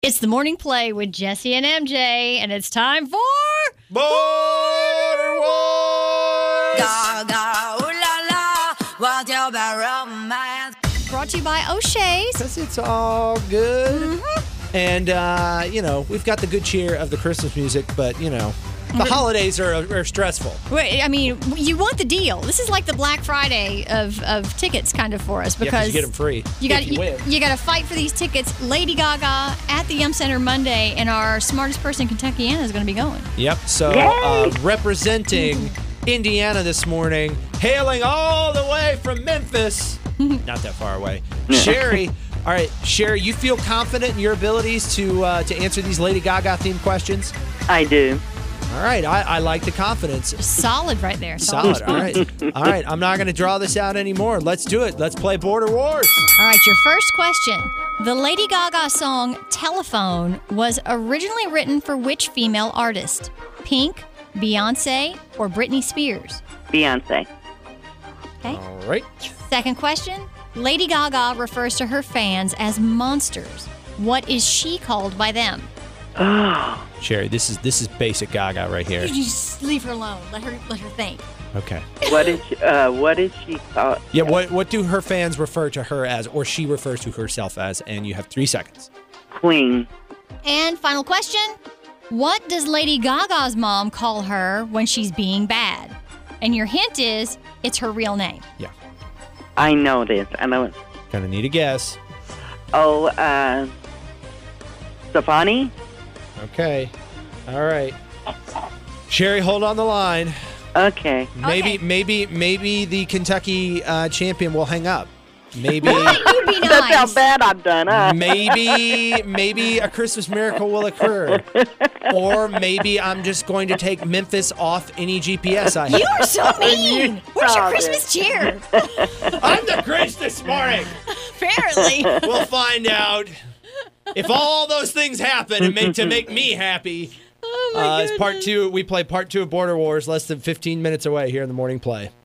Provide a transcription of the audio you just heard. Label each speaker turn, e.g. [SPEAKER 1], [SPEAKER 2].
[SPEAKER 1] It's the morning play with Jesse and MJ, and it's time for
[SPEAKER 2] Border Wars!
[SPEAKER 3] Gaga, ooh la la, what's your bad romance?
[SPEAKER 1] brought to you by O'Shea's.
[SPEAKER 2] Because it's all good. And, we've got the good cheer of the Christmas music, but, the holidays are stressful.
[SPEAKER 1] Wait, I mean, you want the deal. This is like the Black Friday of tickets kind of for us because
[SPEAKER 2] you get them free.
[SPEAKER 1] You got to fight for these tickets. Lady Gaga at the Yum Center Monday, and our smartest person in Kentucky, Anna, is going to be going.
[SPEAKER 2] Yep. So representing Indiana this morning, hailing all the way from Memphis, not that far away, Sherry. All right, Sherry, you feel confident in your abilities to answer these Lady Gaga themed questions?
[SPEAKER 4] I do.
[SPEAKER 2] All right, I like the confidence.
[SPEAKER 1] Solid right there.
[SPEAKER 2] Solid. All right. All right, I'm not going to draw this out anymore. Let's do it. Let's play Border Wars.
[SPEAKER 1] All right, your first question. The Lady Gaga song Telephone was originally written for which female artist? Pink, Beyonce, or Britney Spears?
[SPEAKER 4] Beyonce.
[SPEAKER 1] Okay.
[SPEAKER 2] All right.
[SPEAKER 1] Second question. Lady Gaga refers to her fans as monsters. What is she called by them?
[SPEAKER 4] Oh,
[SPEAKER 2] Sherry, this is basic Gaga right here.
[SPEAKER 1] You just leave her alone. Let her think.
[SPEAKER 2] Okay.
[SPEAKER 4] what is she called?
[SPEAKER 2] Yeah, what do her fans refer to her as, or she refers to herself as? And you have 3 seconds.
[SPEAKER 4] Queen.
[SPEAKER 1] And final question. What does Lady Gaga's mom call her when she's being bad? And your hint is, it's her real name.
[SPEAKER 2] Yeah.
[SPEAKER 4] I know this. I know it.
[SPEAKER 2] Gonna need a guess.
[SPEAKER 4] Oh, Stefani?
[SPEAKER 2] Okay. All right. Sherry, hold on the line.
[SPEAKER 4] Okay.
[SPEAKER 2] Maybe the Kentucky champion will hang up. Maybe
[SPEAKER 1] That would be
[SPEAKER 4] That's how
[SPEAKER 1] nice.
[SPEAKER 4] bad I've done, huh?
[SPEAKER 2] maybe a Christmas miracle will occur. Or maybe I'm just going to take Memphis off any GPS I have.
[SPEAKER 1] You are so mean. Where's your
[SPEAKER 4] Stop
[SPEAKER 1] Christmas cheer?
[SPEAKER 2] I'm the Grinch this morning.
[SPEAKER 1] Apparently.
[SPEAKER 2] We'll find out if all those things happen and to make me happy.
[SPEAKER 1] Oh my
[SPEAKER 2] It's part 2. We play part 2 of Border Wars, less than 15 minutes away here in the morning play.